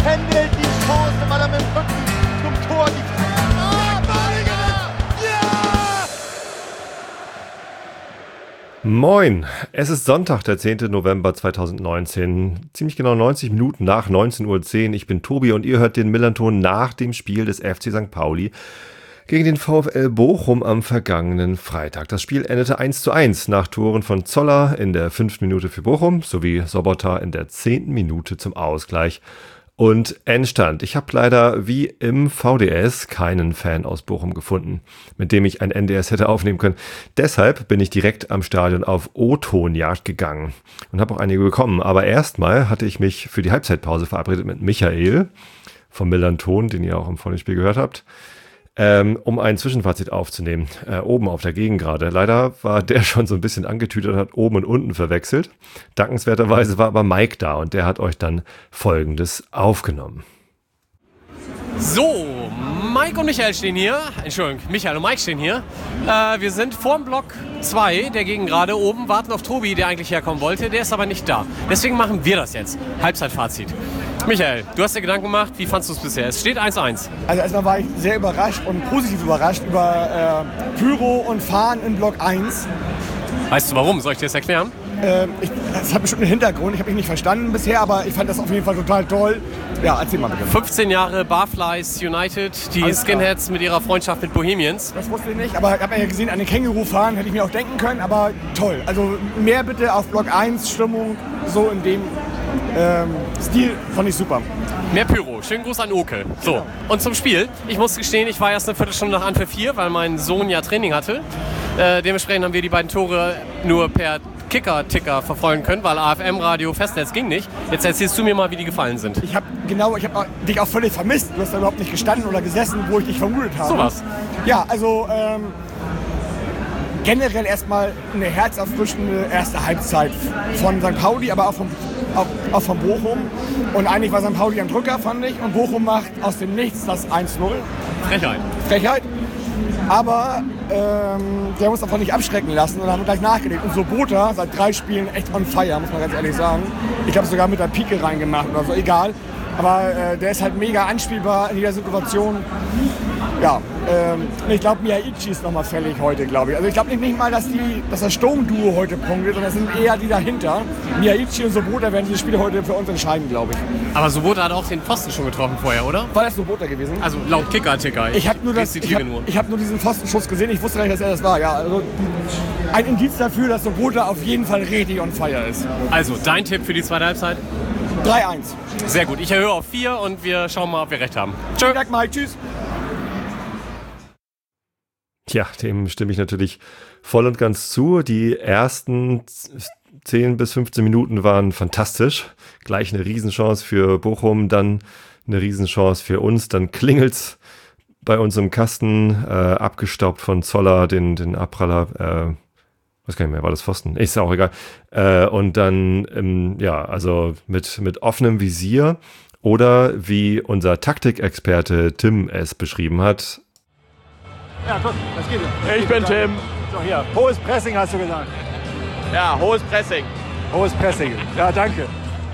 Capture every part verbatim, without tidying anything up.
pendelt die Chance, weil er mit dem Rücken zum Tor die Ah, Balinger! Ja! Moin, es ist Sonntag, der zehnten November zweitausendneunzehn, ziemlich genau neunzig Minuten nach neunzehn Uhr zehn. Ich bin Tobi und ihr hört den Millanton nach dem Spiel des F C Sankt Pauli gegen den VfL Bochum am vergangenen Freitag. Das Spiel endete eins zu eins nach Toren von Zoller in der fünften Minute für Bochum sowie Sobota in der zehnten Minute zum Ausgleich. Und Endstand. Ich habe leider wie im V D S keinen Fan aus Bochum gefunden, mit dem ich ein N D S hätte aufnehmen können. Deshalb bin ich direkt am Stadion auf O-Tonjagd gegangen und habe auch einige bekommen. Aber erstmal hatte ich mich für die Halbzeitpause verabredet mit Michael vom Millanton, den ihr auch im Vorspiel gehört habt, ähm, um ein Zwischenfazit aufzunehmen. Äh, oben auf der Gegend gerade. Leider war der schon so ein bisschen angetütet und hat oben und unten verwechselt. Dankenswerterweise war aber Mike da und der hat euch dann Folgendes aufgenommen. So, Mike und Michael stehen hier. Entschuldigung, Michael und Mike stehen hier. Äh, wir sind vorm Block zwei, der Gegend gerade oben, warten auf Tobi, der eigentlich herkommen wollte. Der ist aber nicht da. Deswegen machen wir das jetzt. Halbzeitfazit. Michael, du hast dir Gedanken gemacht, wie fandst du es bisher? Es steht eins eins. Also erstmal war ich sehr überrascht und positiv überrascht über äh, Pyro und Fahren in Block eins. Weißt du warum? Soll ich dir das erklären? Äh, ich, das hat bestimmt einen Hintergrund, ich habe ihn nicht verstanden bisher, aber ich fand das auf jeden Fall total toll. Ja, erzähl mal bitte. fünfzehn Jahre Barflies United, die Alles Skinheads klar. Mit ihrer Freundschaft mit Bohemians. Das wusste ich nicht, aber ich habe ja gesehen, an den Känguru fahren hätte ich mir auch denken können, aber toll. Also mehr bitte auf Block eins, Stimmung so in dem ähm, Stil, fand ich super. Mehr Pyro. Schönen Gruß an Oke. So, genau. Und zum Spiel. Ich muss gestehen, ich war erst eine Viertelstunde nach Anpfiff vier, weil mein Sohn ja Training hatte. Äh, dementsprechend haben wir die beiden Tore nur per Kicker-Ticker verfolgen können, weil A F M-Radio, Festnetz ging nicht. Jetzt erzählst du mir mal, wie die gefallen sind. Ich habe genau, ich habe dich auch völlig vermisst. Du hast da überhaupt nicht gestanden oder gesessen, wo ich dich vermutet habe. So was. Ja, also ähm, generell erstmal eine herzerfrischende erste Halbzeit von Sankt Pauli, aber auch, vom, auch, auch von Bochum. Und eigentlich war Sankt Pauli am Drücker, fand ich. Und Bochum macht aus dem Nichts das eins null. Frechheit. Frechheit. Aber ähm, der muss davon nicht abschrecken lassen und haben wir gleich nachgelegt. Und Sobota seit drei Spielen echt on fire, muss man ganz ehrlich sagen. Ich glaube sogar mit der Pike reingemacht oder so, egal. Aber äh, der ist halt mega anspielbar in jeder Situation. Ja, ähm, ich glaube Miyaichi ist nochmal fällig heute, glaube ich. Also ich glaube nicht, nicht mal, dass, die, dass das Sturmduo heute punktet, sondern es sind eher die dahinter. Miyaichi und Sobota werden diese Spiele heute für uns entscheiden, glaube ich. Aber Sobota hat auch den Pfosten schon getroffen vorher, oder? War das Sobota gewesen? Also laut Kicker-Ticker. Ich, ich habe nur, das, ich hab, nur. Ich hab nur diesen Pfostenschuss gesehen, ich wusste gar nicht, dass er das war. Ja, also ein Indiz dafür, dass Sobota auf jeden Fall richtig on fire ist. Also dein Tipp für die zweite Halbzeit? drei eins. Sehr gut, ich erhöhe auf vier und wir schauen mal, ob wir recht haben. Tschö. Danke, Mike. Tschüss. Ja, dem stimme ich natürlich voll und ganz zu. Die ersten zehn bis fünfzehn Minuten waren fantastisch. Gleich eine Riesenchance für Bochum, dann eine Riesenchance für uns. Dann klingelt's bei uns im Kasten, äh, abgestaubt von Zoller, den, den Abpraller, äh, was kann ich mehr, war das Pfosten? Ist ja auch egal. Äh, und dann, ähm, ja, also mit, mit offenem Visier oder wie unser Taktikexperte Tim es beschrieben hat. Ja, guck, das geht ja. Ich bin Tim. So, hier, hohes Pressing hast du gesagt. Ja, hohes Pressing. Hohes Pressing. Ja, danke.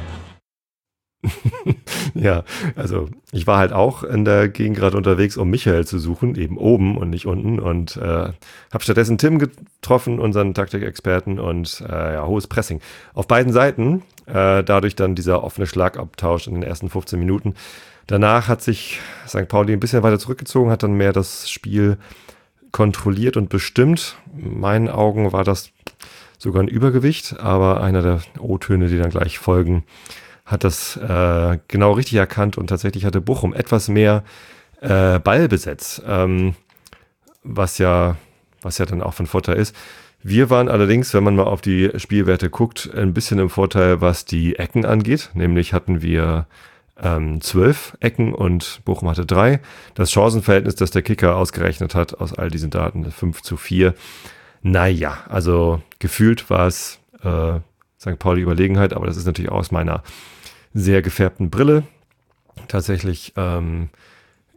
Ja, also ich war halt auch in der Gegend gerade unterwegs, um Michael zu suchen, eben oben und nicht unten, und äh, habe stattdessen Tim getroffen, unseren Taktikexperten, und äh, ja, hohes Pressing auf beiden Seiten, äh, dadurch dann dieser offene Schlagabtausch in den ersten fünfzehn Minuten. Danach hat sich Sankt Pauli ein bisschen weiter zurückgezogen, hat dann mehr das Spiel kontrolliert und bestimmt. In meinen Augen war das sogar ein Übergewicht, aber einer der O-Töne, die dann gleich folgen, hat das äh, genau richtig erkannt, und tatsächlich hatte Bochum etwas mehr äh, Ballbesitz, ähm, was ja, was ja dann auch von Vorteil ist. Wir waren allerdings, wenn man mal auf die Spielwerte guckt, ein bisschen im Vorteil, was die Ecken angeht. Nämlich hatten wir ähm, zwölf Ecken und Bochum hatte drei. Das Chancenverhältnis, das der Kicker ausgerechnet hat aus all diesen Daten, fünf zu vier. Naja, also gefühlt war es äh, Sankt Pauli Überlegenheit, aber das ist natürlich aus meiner sehr gefärbten Brille. Tatsächlich ähm,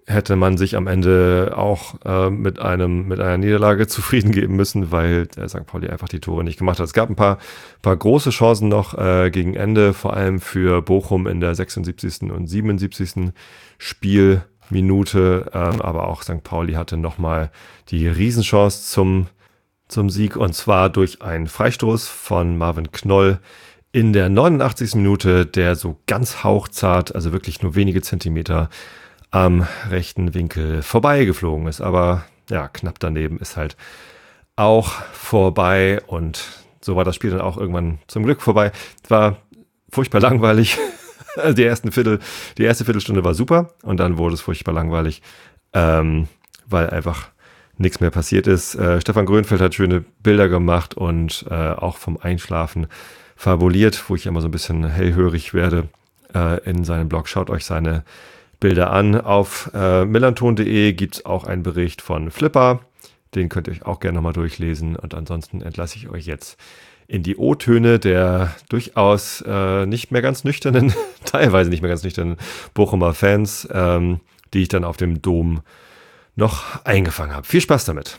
hätte man sich am Ende auch äh, mit einem mit einer Niederlage zufrieden geben müssen, weil der Sankt Pauli einfach die Tore nicht gemacht hat. Es gab ein paar, paar große Chancen noch äh, gegen Ende, vor allem für Bochum in der sechsundsiebzigsten und siebenundsiebzigsten Spielminute, ähm, aber auch Sankt Pauli hatte nochmal die Riesenchance zum, zum Sieg, und zwar durch einen Freistoß von Marvin Knoll in der neunundachtzigsten Minute, der so ganz hauchzart, also wirklich nur wenige Zentimeter am rechten Winkel vorbeigeflogen ist. Aber ja, knapp daneben ist halt auch vorbei, und so war das Spiel dann auch irgendwann zum Glück vorbei. Es war furchtbar langweilig. Die ersten Viertel, die erste Viertelstunde war super, und dann wurde es furchtbar langweilig, ähm, weil einfach nichts mehr passiert ist. Äh, Stefan Grönfeld hat schöne Bilder gemacht und äh, auch vom Einschlafen fabuliert, wo ich immer so ein bisschen hellhörig werde äh, in seinem Blog. Schaut euch seine Bilder an. Auf äh, millanton punkt de gibt es auch einen Bericht von Flipper. Den könnt ihr euch auch gerne nochmal durchlesen. Und ansonsten entlasse ich euch jetzt in die O-Töne der durchaus äh, nicht mehr ganz nüchternen, teilweise nicht mehr ganz nüchternen Bochumer Fans, ähm, die ich dann auf dem Dom noch eingefangen habe. Viel Spaß damit.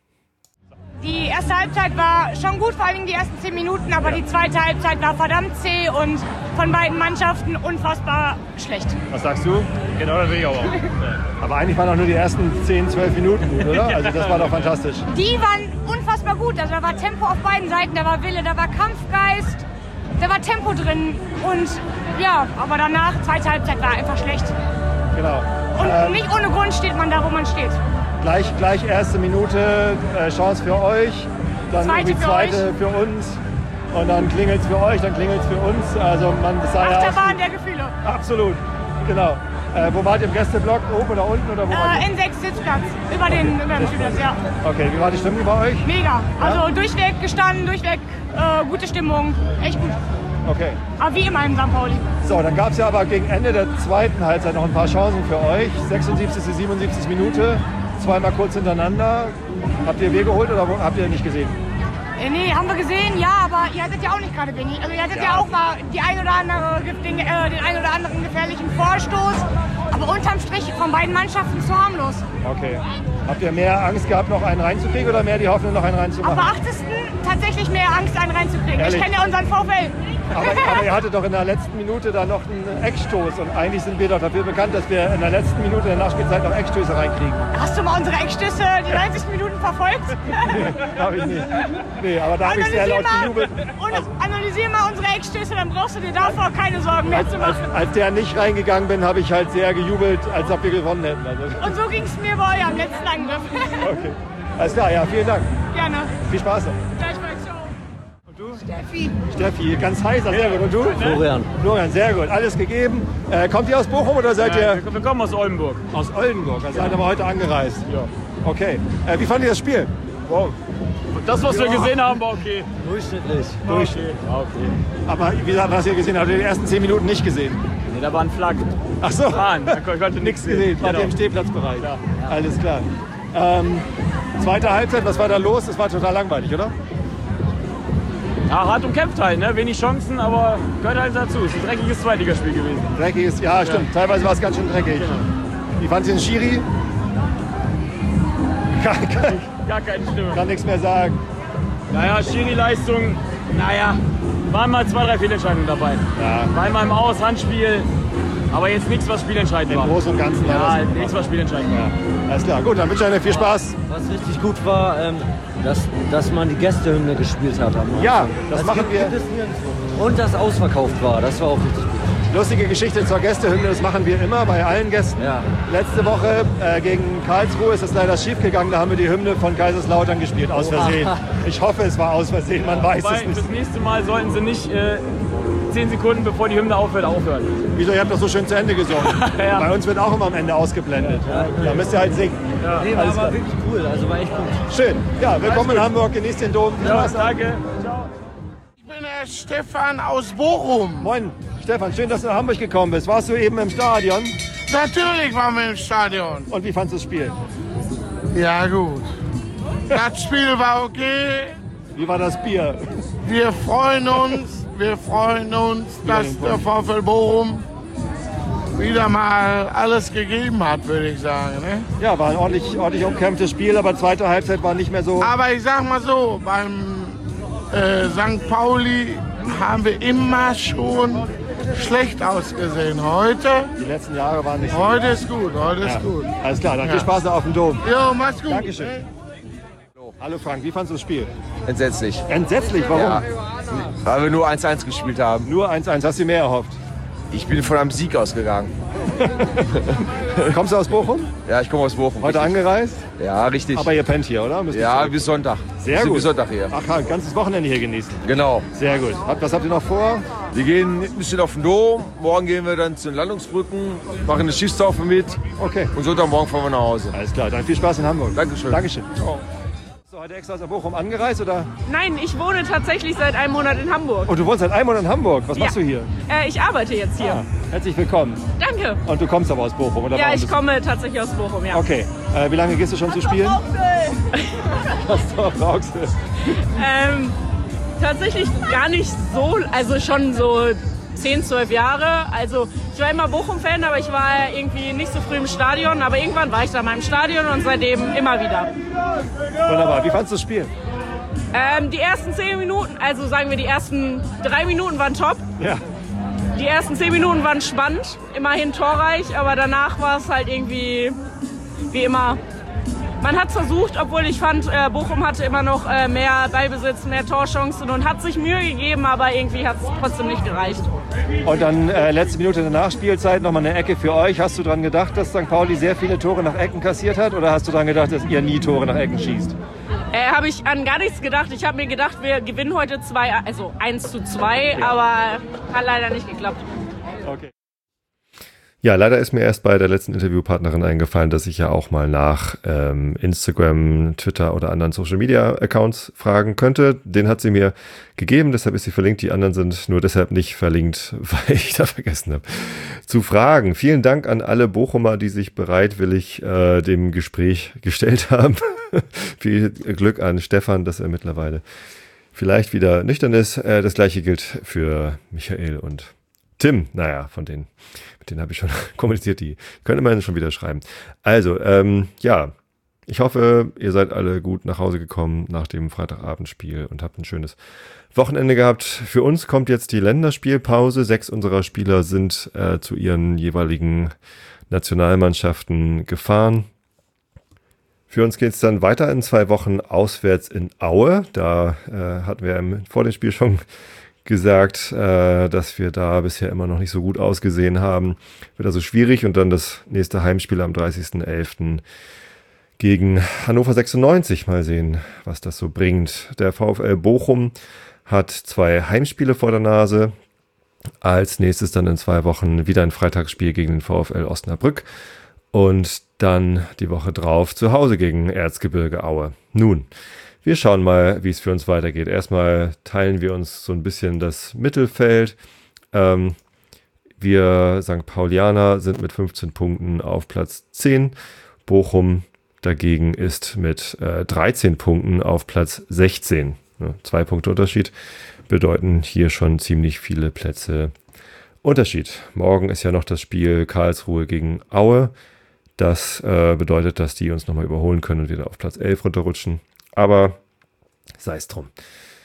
Die erste Halbzeit war schon gut, vor allem die ersten zehn Minuten, aber die zweite Halbzeit war verdammt zäh und von beiden Mannschaften unfassbar schlecht. Was sagst du? Genau, das will ich auch. Aber eigentlich waren auch nur die ersten zehn, zwölf Minuten gut, oder? Also das war doch fantastisch. Die waren unfassbar gut, also da war Tempo auf beiden Seiten, da war Wille, da war Kampfgeist, da war Tempo drin und ja, aber danach, zweite Halbzeit war einfach schlecht. Genau. Und Ähm, nicht ohne Grund steht man da, wo man steht. Gleich, gleich erste Minute, äh, Chance für euch, dann Zweite irgendwie für zweite euch. für uns, und dann klingelt es für euch, dann klingelt es für uns. Also man das sah ja aus Achterbahn wie- der Gefühle. Absolut, genau. Äh, wo wart ihr im Gästeblock? Oben oder unten? Oder wo wart Äh, ihr? N sechs Sitzplatz, über den, über den Spielplatz, ja. Okay, wie war die Stimmung bei euch? Mega, also Ja? durchweg gestanden, durchweg äh, gute Stimmung, echt gut. Okay. Aber wie immer im Sankt Pauli. So, dann gab es ja aber gegen Ende der zweiten Halbzeit noch ein paar Chancen für euch. sechsundsiebzigste, siebenundsiebzigste Minute, zweimal kurz hintereinander. Habt ihr Weh geholt oder wo- habt ihr nicht gesehen? Äh, nee, haben wir gesehen, ja, aber ihr hattet ja auch nicht gerade wenig. Also ihr hattet ja, ja auch mal die ein oder andere, den, äh, den ein oder anderen gefährlichen Vorstoß. Aber unterm Strich von beiden Mannschaften zu harmlos. Okay. Habt ihr mehr Angst gehabt, noch einen reinzukriegen, oder mehr die Hoffnung, noch einen reinzumachen? Ab achtesten tatsächlich mehr Angst, einen reinzukriegen. Ehrlich? Ich kenne ja unseren VfL. Aber, aber ihr hattet doch in der letzten Minute da noch einen Eckstoß, und eigentlich sind wir doch dafür bekannt, dass wir in der letzten Minute der Nachspielzeit noch Eckstöße reinkriegen. Hast du mal unsere Eckstöße die neunzig Minuten verfolgt? Hab ich nicht. Nee, aber da habe ich sehr Analysier laut mal, gejubelt. und analysier mal unsere Eckstöße, dann brauchst du dir davor keine Sorgen mehr Als, zu als, machen. als der nicht reingegangen bin, habe ich halt sehr gejubelt, als ob wir gewonnen hätten. Also, Und so ging es mir bei eurem letzten Angriff. okay. Alles klar, ja, vielen Dank. Gerne. Viel Spaß noch. Gleichfalls, ciao. Steffi. Steffi, ganz heißer, sehr gut. Und du? Florian. Florian, sehr gut. Alles gegeben. Äh, kommt ihr aus Bochum oder seid ihr Wir kommen aus Oldenburg. aus Oldenburg? Also seid aber heute angereist. Ja. Okay. Äh, wie fandet ihr das Spiel? Wow. Das, was wir gesehen haben, war okay. Durchschnittlich. Durch. Okay. Ah, okay. Aber wie gesagt, was ihr gesehen habt, habt ihr die ersten zehn Minuten nicht gesehen? Nee, da waren Flaggen. Ach so. Mann, da konnte Nichts nichts gesehen. Wart Genau. ihr im Stehplatzbereich? Ja. Alles klar. Ähm, zweite Halbzeit, was war da los? Das war total langweilig, oder? Ja, hart umkämpft halt, ne? Wenig Chancen, aber gehört halt dazu. Es ist ein dreckiges Zweitligaspiel gewesen. Dreckiges, ja, stimmt. Teilweise war es ganz schön dreckig. Genau. Wie fandst du den Schiri? Kann, kann, Gar keine Stimme. kann nichts mehr sagen. Naja, Schiri-Leistung, naja, waren mal zwei, drei Fehlentscheidungen dabei. Ja. War einmal im Aus, Handspiel, aber jetzt nichts, was spielentscheidend Im war. Großen und Ganzen war Ja, das. nichts, was spielentscheidend war. Alles klar, gut, dann wünsche ich euch viel Spaß. Was richtig gut war, ähm, dass, dass man die Gästehymne gespielt hat. Am Ja, Anfang. das machen gibt- wir. gibt es nirgendwo. Und das ausverkauft war, das war auch richtig gut. Lustige Geschichte zur Gästehymne, das machen wir immer bei allen Gästen. Ja. Letzte Woche äh, gegen Karlsruhe ist es leider schief gegangen, da haben wir die Hymne von Kaiserslautern gespielt, aus Versehen. Ich hoffe, es war aus Versehen, man weiß Wobei, es nicht. fürs nächste Mal sollten sie nicht äh, zehn Sekunden bevor die Hymne aufhört, aufhören. Wieso, ihr habt doch so schön zu Ende gesungen. Ja. Bei uns wird auch immer am Ende ausgeblendet. Da müsst ihr halt singen. Nee, war Alles aber klar. wirklich cool, also war echt gut. Schön. Ja, willkommen in Hamburg, genießt den Dom. Viel Ja, Spaß. danke. Ciao. Ich bin der Stefan aus Bochum. Moin, Stefan, schön, dass du nach Hamburg gekommen bist. Warst du eben im Stadion? Natürlich waren wir im Stadion. Und wie fandest du das Spiel? Ja gut. Das Spiel war okay. Wie war das Bier? Wir freuen uns, wir freuen uns, dass der VfL Bochum wieder mal alles gegeben hat, würde ich sagen. Ne? Ja, war ein ordentlich, ordentlich umkämpftes Spiel, aber zweite Halbzeit war nicht mehr so... Aber ich sag mal so, beim äh, Sankt Pauli haben wir immer schon schlecht ausgesehen. Heute... Die letzten Jahre waren nicht so Heute ist gut, heute ja. ist gut. Alles klar, dann ja. viel Spaß auf dem Dom. Jo, mach's gut. Dankeschön. Hallo Frank, wie fandest du das Spiel? Entsetzlich. Entsetzlich, warum? Ja, weil wir nur eins eins gespielt haben. Nur eins eins, hast du mehr erhofft? Ich bin von einem Sieg ausgegangen. Kommst du aus Bochum? Ja, ich komme aus Bochum. Heute richtig. angereist? Ja, richtig. Aber ihr pennt hier, oder? Müsst ja, bis Sonntag. Sehr gut. Bis Sonntag hier. Ach, ein ganzes Wochenende hier genießen. Genau. Sehr gut. Was habt ihr noch vor? Wir gehen ein bisschen auf den Dom. Morgen gehen wir dann zu den Landungsbrücken, machen eine Schiffstaufe mit. Okay. Und Sonntagmorgen fahren wir nach Hause. Alles klar, dann viel Spaß in Hamburg. Dankeschön. Dankeschön. Ciao. Bist du heute extra aus Bochum angereist, oder? Nein, ich wohne tatsächlich seit einem Monat in Hamburg. Und du wohnst seit einem Monat in Hamburg. Was ja. machst du hier? Äh, ich arbeite jetzt hier. Ah, herzlich willkommen. Danke. Und du kommst aber aus Bochum, oder? Ja, ich komme tatsächlich aus Bochum, ja. Okay. Äh, wie lange gehst du schon zu spielen? Castor Rauxel. ähm, tatsächlich gar nicht so, also schon so zehn, zwölf Jahre. Also ich war immer Bochum-Fan, aber ich war irgendwie nicht so früh im Stadion. Aber irgendwann war ich da mal im Stadion und seitdem immer wieder. Wunderbar. Wie fandest du das Spiel? Ähm, die ersten zehn Minuten, also sagen wir die ersten drei Minuten waren top. Ja. Die ersten zehn Minuten waren spannend, immerhin torreich, aber danach war es halt irgendwie wie immer. Man hat es versucht, obwohl ich fand, äh, Bochum hatte immer noch äh, mehr Ballbesitz, mehr Torchancen und hat sich Mühe gegeben, aber irgendwie hat es trotzdem nicht gereicht. Und dann äh, letzte Minute der Nachspielzeit nochmal eine Ecke für euch. Hast du daran gedacht, dass Sankt Pauli sehr viele Tore nach Ecken kassiert hat, oder hast du daran gedacht, dass ihr nie Tore nach Ecken schießt? Äh, habe ich an gar nichts gedacht. Ich habe mir gedacht, wir gewinnen heute zwei, also eins zu zwei, ja. Aber hat leider nicht geklappt. Okay. Ja, leider ist mir erst bei der letzten Interviewpartnerin eingefallen, dass ich ja auch mal nach ähm, Instagram, Twitter oder anderen Social-Media-Accounts fragen könnte. Den hat sie mir gegeben, deshalb ist sie verlinkt. Die anderen sind nur deshalb nicht verlinkt, weil ich da vergessen habe zu fragen. Vielen Dank an alle Bochumer, die sich bereitwillig äh, dem Gespräch gestellt haben. Viel Glück an Stefan, dass er mittlerweile vielleicht wieder nüchtern ist. Äh, das gleiche gilt für Michael und Tim. Naja, von denen, mit denen habe ich schon kommuniziert, die können immerhin schon wieder schreiben. Also, ähm, ja, ich hoffe, ihr seid alle gut nach Hause gekommen nach dem Freitagabendspiel und habt ein schönes Wochenende gehabt. Für uns kommt jetzt die Länderspielpause. Sechs unserer Spieler sind äh, zu ihren jeweiligen Nationalmannschaften gefahren. Für uns geht es dann weiter in zwei Wochen auswärts in Aue. Da äh, hatten wir vor dem Spiel schon gesagt, äh, dass wir da bisher immer noch nicht so gut ausgesehen haben. Wird also schwierig, und dann das nächste Heimspiel am dreißigsten elften gegen Hannover sechsundneunzig. Mal sehen, was das so bringt. Der VfL Bochum hat zwei Heimspiele vor der Nase. Als nächstes dann in zwei Wochen wieder ein Freitagsspiel gegen den VfL Osnabrück. Und dann die Woche drauf zu Hause gegen Erzgebirge Aue. Nun, wir schauen mal, wie es für uns weitergeht. Erstmal teilen wir uns so ein bisschen das Mittelfeld. Ähm, wir Sankt Paulianer sind mit fünfzehn Punkten auf Platz zehn. Bochum dagegen ist mit äh, dreizehn Punkten auf Platz sechzehn. Ja, zwei Punkte Unterschied bedeuten hier schon ziemlich viele Plätze Unterschied. Morgen ist ja noch das Spiel Karlsruhe gegen Aue. Das äh, bedeutet, dass die uns nochmal überholen können und wieder auf Platz elf runterrutschen. Aber sei es drum.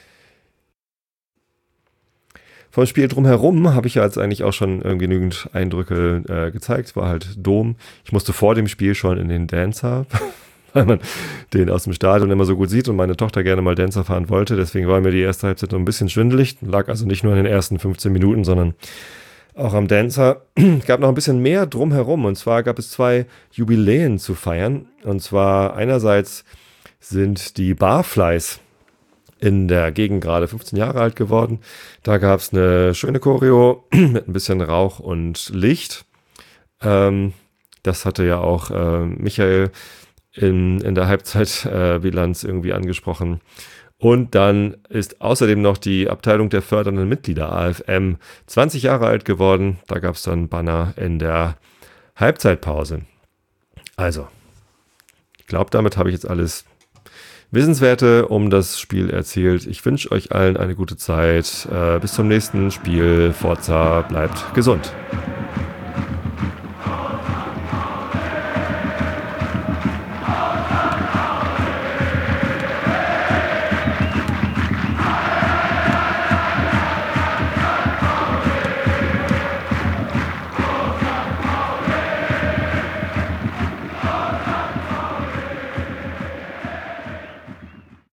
Vom Spiel drumherum habe ich ja jetzt eigentlich auch schon äh, genügend Eindrücke äh, gezeigt. War halt Dom. Ich musste vor dem Spiel schon in den Dancer, weil man den aus dem Stadion immer so gut sieht und meine Tochter gerne mal Dancer fahren wollte. Deswegen war mir die erste Halbzeit noch ein bisschen schwindelig. Lag also nicht nur in den ersten fünfzehn Minuten, sondern auch am Dancer. Es gab noch ein bisschen mehr drumherum. Und zwar gab es zwei Jubiläen zu feiern. Und zwar einerseits sind die Barflies in der Gegend gerade fünfzehn Jahre alt geworden. Da gab es eine schöne Choreo mit ein bisschen Rauch und Licht. Ähm, das hatte ja auch äh, Michael in, in der Halbzeitbilanz äh, irgendwie angesprochen. Und dann ist außerdem noch die Abteilung der fördernden Mitglieder A F M zwanzig Jahre alt geworden. Da gab es dann Banner in der Halbzeitpause. Also, ich glaube, damit habe ich jetzt alles Wissenswerte um das Spiel erzählt. Ich wünsche euch allen eine gute Zeit. Äh, bis zum nächsten Spiel. Forza, bleibt gesund.